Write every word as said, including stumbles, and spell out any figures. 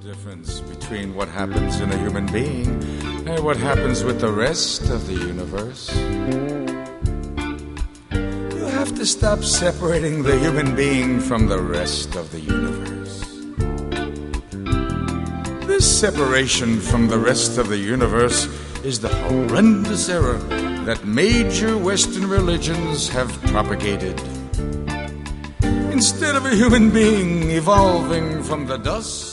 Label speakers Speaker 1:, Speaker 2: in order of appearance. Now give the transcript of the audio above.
Speaker 1: difference between what happens in a human being and what happens with the rest of the universe. You have to stop separating the human being from the rest of the universe. This separation from the rest of the universe is the horrendous error that major Western religions have propagated. Instead of a human being evolving from the dust